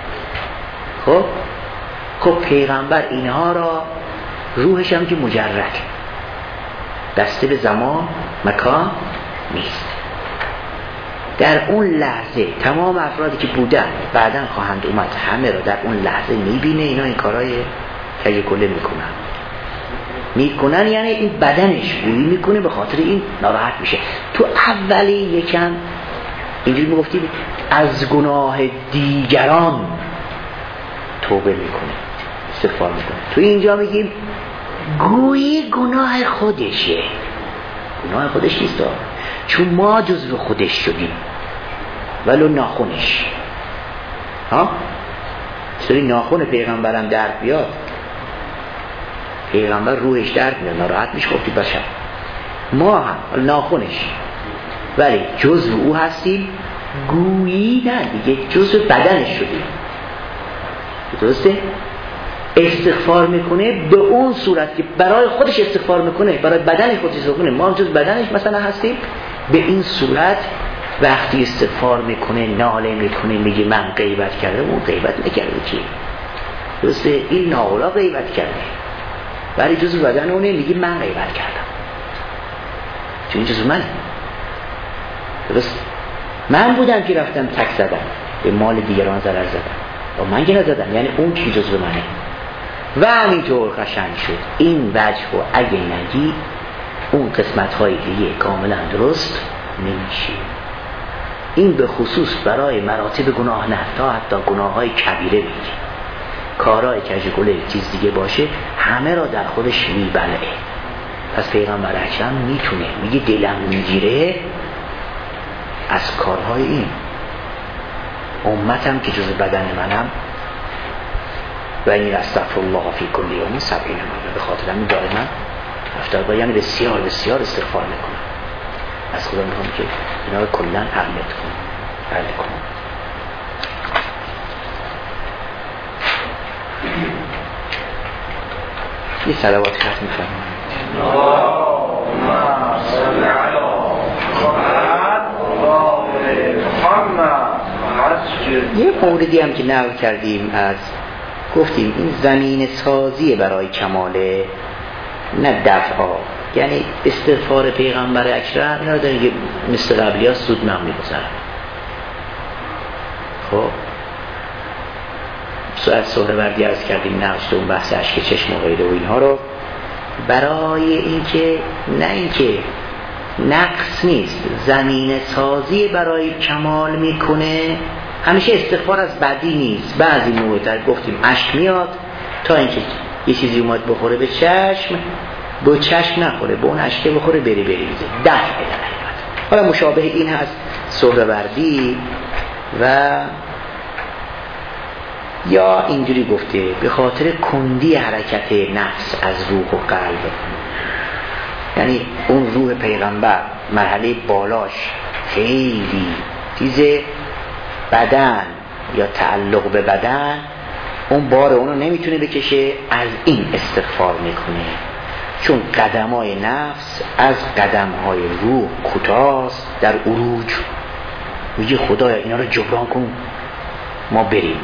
خب پیغمبر اینها را روحش هم که مجرد دسته به زمان مکان نیست. در اون لحظه تمام افرادی که بودن بعداً خواهند اومد همه را در اون لحظه میبینه اینا این کارهای کج کله میکنن، یعنی این بدنش گویی میکنه، به خاطر این ناراحت میشه. تو اولی یکم اینجوری میگفتیم از گناه دیگران توبه میکنه، استغفار میکنه. تو اینجا میگیم گویی گناه خودشه، گناه خودش نیست چون ما جزو خودش شدیم ولو ناخونش. چطوری ناخون پیغمبرم درد بیاد، پیغمبر روحش درد میاد ناراحت میشه، گفتی باشد ما هم ناخونش ولی جزو او هستیم، گویی نه دیگه جزو بدنش شدیم. درسته؟ استغفار میکنه به اون صورت که برای خودش استغفار میکنه، برای بدن خودش استغفار میکنه، ما جز بدنش مثلا هستیم. به این صورت وقتی استغفار میکنه، ناله میکنه، میگه من غیبت کردم، اون غیبت نکرده چی؟ درسته؟ این ناولا غیبت کرده ولی جز بدن اونه، میگه من غیبت کردم چون این جز منه. درست؟ من بودم که رفتم تک زدم، به مال دیگران ضرر زدم و من که نزدم، یعنی اون چی جز منه. و همینطور قشنگ شد این وجه و اگه نگی اون قسمت های دیگه کاملا درست نمیشه. این به خصوص برای مراتب گناه نه، تا حتی گناه های کبیره بگی، کارهای کجگله چیز دیگه باشه، همه را در خودش میبلعه. پس پیغمبر اکرم میتونه میگه دلم میگیره از کارهای این امتم که جز بدن منم و این استغفر الله فی کل یوم 70 مرة، به خاطر همین دائما افتار با یعنی بسیار بسیار استغفار میکنم. از خدا میخوام که اینا رو کلا حل کنم. یه صلوات ختم میکنم. یه موردی هم که نقل کردیم از گفتیم این زمین سازی برای کماله نه دفعا، یعنی استغفار پیغمبر اکرم اینا رو داریم که مثل قبلی ها سود من میگذارم. خب سهروردی عرض کردیم نقشت اون بحث اشک چشم و غیره و اینها رو برای اینکه نه اینکه نقص نیست، زمین سازی برای کمال میکنه. همیشه استغفار از بدی نیست، بعضی موقع گفتیم اشک میاد تا اینکه یه چیزی اومد بخوره به چشم، به چشم نخوره، به اون اشکه بخوره بری میزه دفع بدن. حالا مشابه این هست سهروردی و یا اینجوری گفته به خاطر کندی حرکت نفس از روح و قلب، یعنی اون روح پیغمبر مرحله بالاش خیلی چیز بدن یا تعلق به بدن، اون بار اونو نمیتونه بکشه، از این استغفار میکنه چون قدمای نفس از قدمهای روح کوتاست در عروج. میگه خدایا اینا رو جبران کن ما بریم.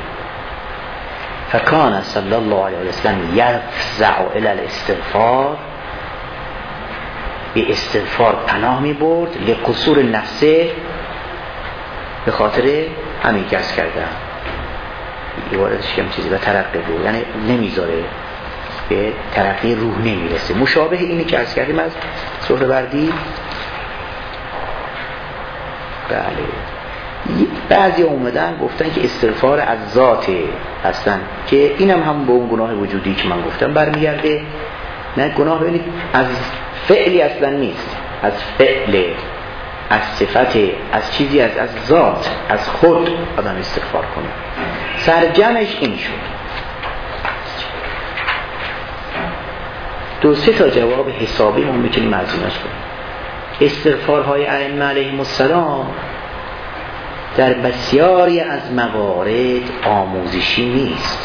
فکان صلی الله علیه وسلم یفزع الی الاستغفار، به استغفار پناه می برد لقصور نفسه، به خاطر همین کس کردم عبارتش کم چیزی و ترقی روح، یعنی نمیذاره به ترقی روح نمیرسه. مشابه اینی که از کردیم از سهروردی. بله بعضی اومدن گفتن که استغفار از ذاته هستن، که اینم هم به اون گناه وجودی که من گفتم برمیگرده. نه گناه ببینید از فعلی اصلا نیست، از فعل، از صفت، از چیزی از ذات، از خود آدم استغفار کنه. سرجمش این شد. 2-3 جواب حسابی ما میتونیم ارزیابش کنیم. استغفارهای ائمه علیهم السلام در بسیاری از موارد آموزشی نیست،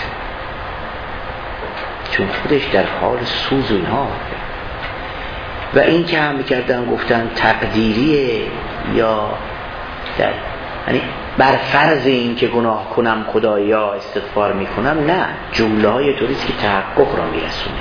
چون خودش در حال سوز و اینها، و این که هم میکردن گفتن تقدیریه یا در یعنی بر فرض این که گناه کنم خدایا استغفار میکنم، نه، جمله های طوریست که تحقق را میرسونه.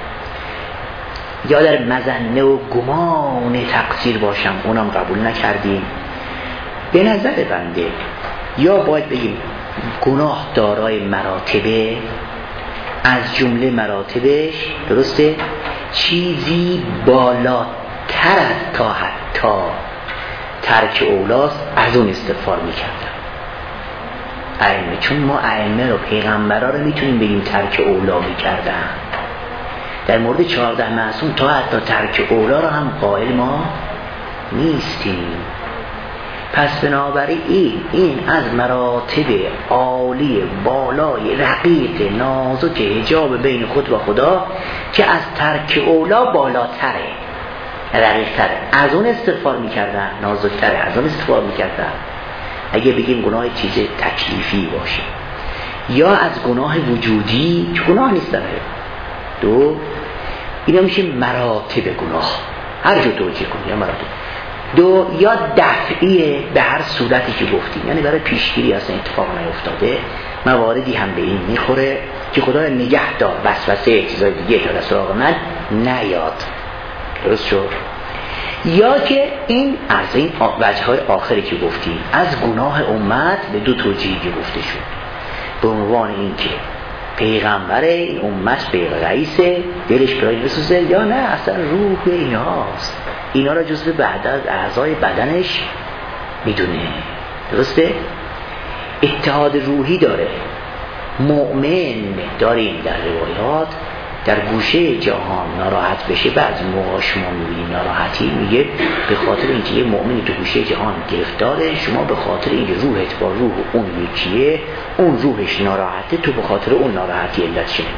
یا در مظنه و گمان تقصیر باشم، اونم قبول نکردیم. به نظر بنده یا باید بگیم گناه دارای مراتبه، از جمله مراتبش درسته چیزی بالاتر از تا حتی ترک اولاست، از اون استغفار میکردم ائمه. چون ما ائمه رو پیغمبرا رو میتونیم بگیم ترک اولا میکردن، در مورد 14 معصوم تا حتی ترک اولا رو هم قائل ما نیستیم. پس بنابراین این از مراتب عالی بالای رقیق نازک حجاب بین خود و خدا که از ترک اولا بالاتره، رقیق‌تره، از اون استغفار میکردن، نازک‌تره، از اون استغفار میکردن. اگه بگیم گناه چیز تکلیفی باشه یا از گناه وجودی که گناه نیست داره، دو اینا میشه مراتب گناه، هر جا توجیه کنی یا مراتب. دو یا دفعیه به هر صورتی که گفتیم، یعنی برای پیشگیری اصلا اتفاق نیفتاده، مواردی هم به این میخوره که خدا نگه دار وسوسه چیزای دیگه تا سراغ من نیاد. درست شد؟ یا که این از این وجه‌های آخری که گفتیم از گناه امت به 2 توجیه گفته شد، به عنوان این که پیغمبر این امت به رئیسه، دلش برای بسوزه، یا نه اصلا روح ایناست، اینا را جزو بعد از اعضای بدنش میدونه. درسته؟ اتحاد روحی داره. مؤمن داریم در روایات در گوشه جهان ناراحت بشه، بعضی موقع شما میبینید ناراحتی، میگه به خاطر اینکه یه مؤمنی تو گوشه جهان گرفتاره، شما به خاطر اینکه روحت با روح اون یکیه، اون روحش ناراحته، تو به خاطر اون ناراحتی علت شده.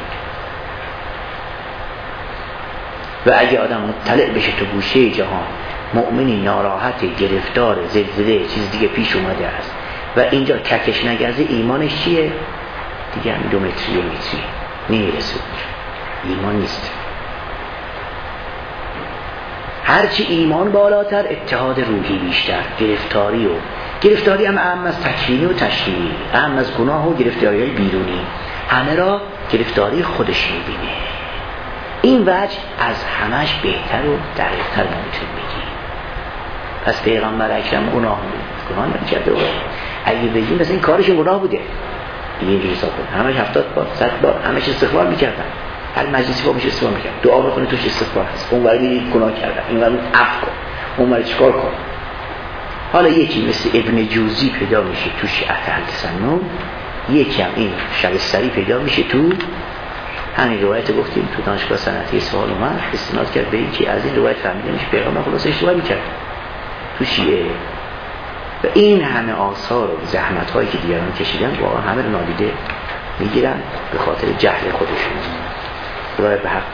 و اگه آدم مطلع بشه تو گوشه جهان مؤمنی ناراحت، گرفتار، زلزله، چیز دیگه پیش اومده است و اینجا ککش نگرزه، ایمانش چیه؟ دیگه هم 2 متری نمیرسه، ایمان نیست. هرچی ایمان بالاتر اتحاد روحی بیشتر، گرفتاری هم اهم از تکوینی و تشریعی، اهم از گناه و گرفتاری های بیرونی، همه را گرفتاری خودش میبینه. این وجه از همش بهتر و دقیق‌تر نمیتونیم بگیم. پس پیغمبر اکرم گناه نمی‌کرده، اگه بگیم مثلا این کارشون گناه بوده، یه جوری حساب کنه همش 70 بار 100 بار همش استغفار میکردن، هر مجلسی با میشه استغفار میکرد، دعا بکنه توش استغفار هست، اون ولی گناه کردن، این ولی عفو کن، اون ولی چیکار کن. حالا یکی مثل ابن جوزی پیدا میشه توش اهل تسنن، یکی هم این شبستری پیدا میشه تو همین روایت گفتیم تو دانشگاه صنعتی سوال اومد استناد کرد به این که از این روایت فهمیده میشه پیغمبر خلاص اشتباه میکرد تو شیعه. و این همه آثار و زحمت هایی که دیگران کشیدن واقعا همه رو نادیده میگیرن به خاطر جهل خودشون. برای به حق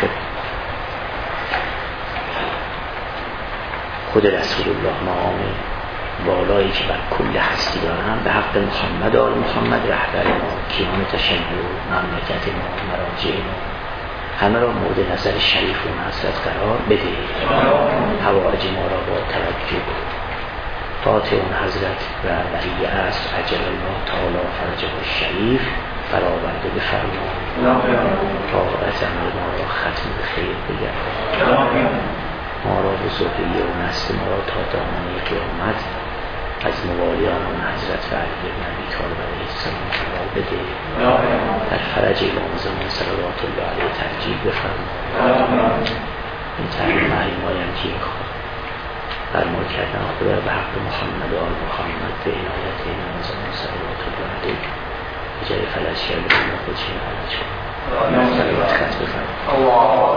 خود رسول الله مقام بالایی که بر کل هستی دارن، به حق محمد آل محمد رهبر ما، کیان تشیع، مملکت ما، مراجع ما، همه را مورد نظر شریف و حضرت قرار بده. حوائج ما را با توجه فاتح اون حضرت و ولی عصر عجل الله تعالی فرجه الشریف برآورده بفرما، طاقت عمل ما را ختم به خیر بگردان. ما را به صحیه و نسل ما را تا دامنه قیامت از موالیان حضرت علی بن ابی طالب علیه السلام قرار بده. در فرج امام زمان صلوات الله علیه ترجیح بفرما. این تحریم محریم‌هایی هم که فرمای کردن خدا به حق محمد و آل محمد به عنایت امام زمان صلوات الله علیه به جای فلج کرده به خودشین حالت شد. صلوات خط بفرما.